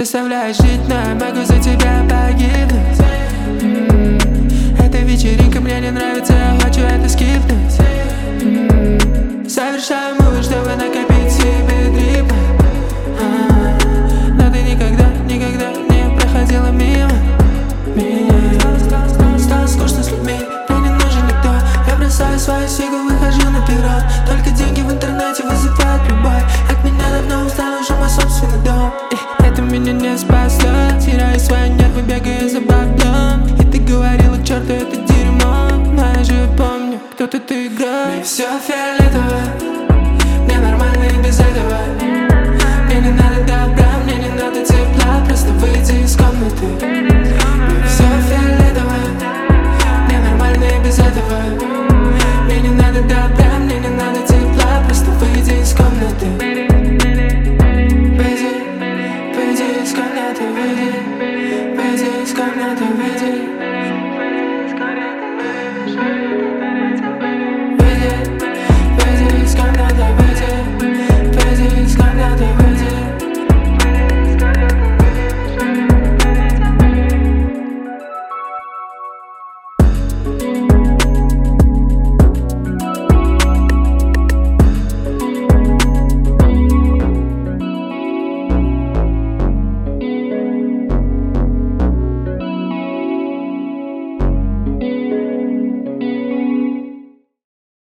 заставляешь жить, но я могу за тебя погибнуть. Эта вечеринка мне не нравится, я хочу это скипнуть. Совершаю мувы, чтобы наконец